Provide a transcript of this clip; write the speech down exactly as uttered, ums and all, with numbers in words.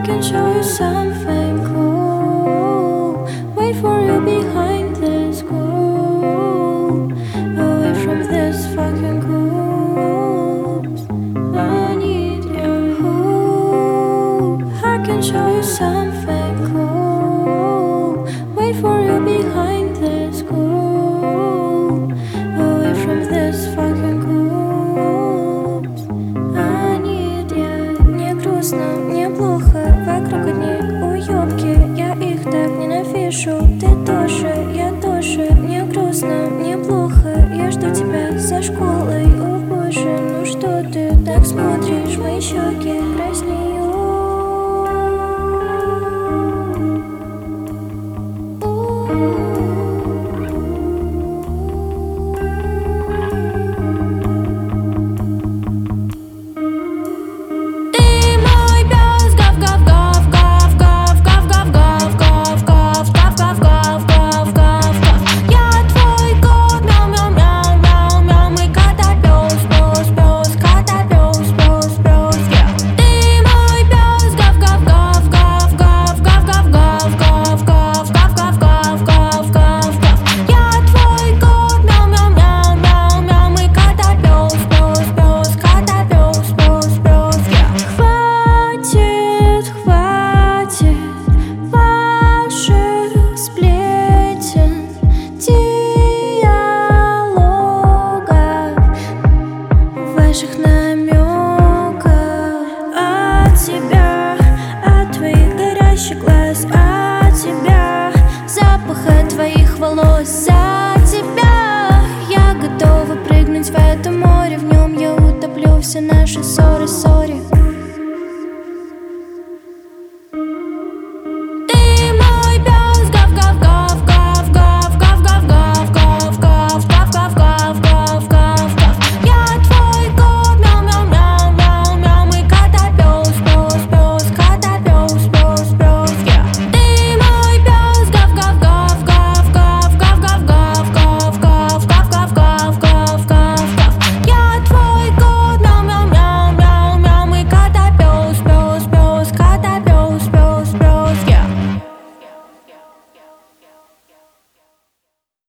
can show you something cool. Wait for you behind the school, away from this fucking corpse. I need you. I can show you something cool. Wait for you behind the school, away from this fucking corpse. I need you. Мне грустно, мне плохо, вокруг одни уёбки. Я их так ненавижу. Ты тоже, я тоже. Мне грустно, мне плохо. Я жду тебя за школой. О боже, ну что ты так смотришь? Мои щеки краснеют. Ваших намеков от тебя, от твоих горящих глаз, от тебя, запаха твоих волос, за тебя. Я готова прыгнуть в это море, в нем я утоплю все наши ссоры, ссоры.